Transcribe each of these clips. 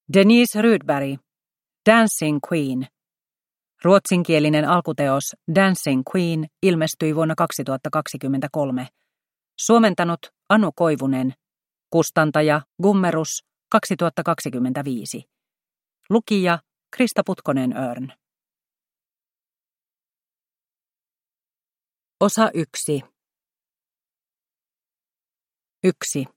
Denise Rydberg, Dancing Queen. Ruotsinkielinen alkuteos Dancing Queen ilmestyi vuonna 2023. Suomentanut Anu Koivunen. Kustantaja Gummerus 2025. Lukija Krista Putkonen-Örn. Osa 1. 1.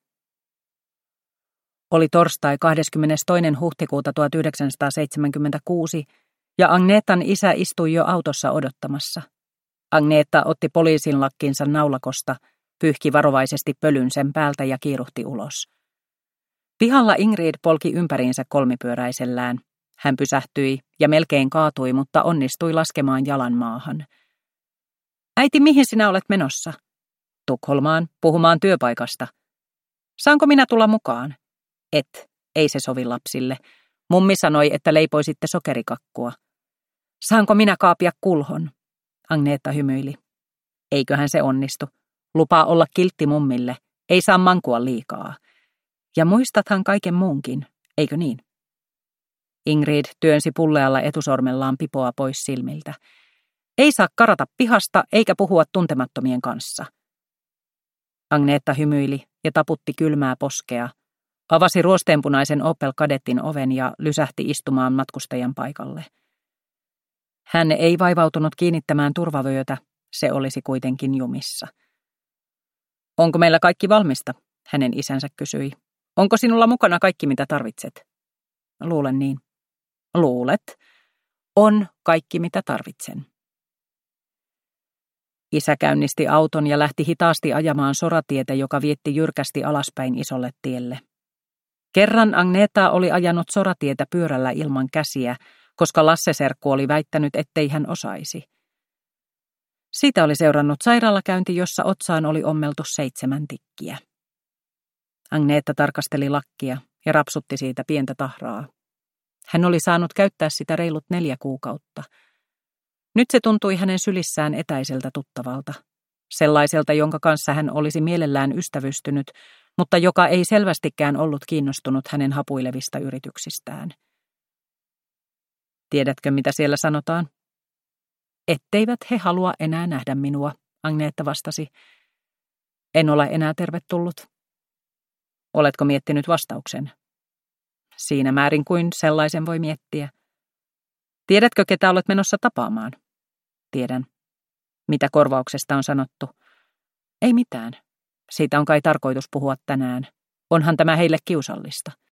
Oli torstai 22. huhtikuuta 1976 ja Agnetan isä istui jo autossa odottamassa. Agneta otti poliisin lakkinsa naulakosta, pyyhki varovaisesti pölyn sen päältä ja kiiruhti ulos. Pihalla Ingrid polki ympäriinsä kolmipyöräisellään. Hän pysähtyi ja melkein kaatui, mutta onnistui laskemaan jalan maahan. Äiti, mihin sinä olet menossa? Tukholmaan, puhumaan työpaikasta. Saanko minä tulla mukaan? Ei se sovi lapsille. Mummi sanoi, että leipoisitte sokerikakkua. Saanko minä kaapia kulhon? Agneta hymyili. Eiköhän se onnistu. Lupaa olla kiltti mummille. Ei saa mankua liikaa. Ja muistathan kaiken muunkin, eikö niin? Ingrid työnsi pullealla etusormellaan pipoa pois silmiltä. Ei saa karata pihasta eikä puhua tuntemattomien kanssa. Agneta hymyili ja taputti kylmää poskea. Avasi ruosteenpunaisen Opel Kadettin oven ja lysähti istumaan matkustajan paikalle. Hän ei vaivautunut kiinnittämään turvavyötä, se olisi kuitenkin jumissa. Onko meillä kaikki valmista? Hänen isänsä kysyi. Onko sinulla mukana kaikki, mitä tarvitset? Luulen niin. Luulet? On kaikki, mitä tarvitsen. Isä käynnisti auton ja lähti hitaasti ajamaan soratietä, joka vietti jyrkästi alaspäin isolle tielle. Kerran Agneta oli ajanut soratietä pyörällä ilman käsiä, koska Lasse-serkku oli väittänyt, ettei hän osaisi. Siitä oli seurannut sairaalakäynti, jossa otsaan oli ommeltu 7 tikkiä. Agneta tarkasteli lakkia ja rapsutti siitä pientä tahraa. Hän oli saanut käyttää sitä reilut 4 kuukautta. Nyt se tuntui hänen sylissään etäiseltä tuttavalta. Sellaiselta, jonka kanssa hän olisi mielellään ystävystynyt, mutta joka ei selvästikään ollut kiinnostunut hänen hapuilevista yrityksistään. Tiedätkö, mitä siellä sanotaan? Etteivät he halua enää nähdä minua, Agneta vastasi. En ole enää tervetullut. Oletko miettinyt vastauksen? Siinä määrin kuin sellaisen voi miettiä. Tiedätkö, ketä olet menossa tapaamaan? Tiedän. Mitä korvauksesta on sanottu? Ei mitään. Siitä on kai tarkoitus puhua tänään. Onhan tämä heille kiusallista.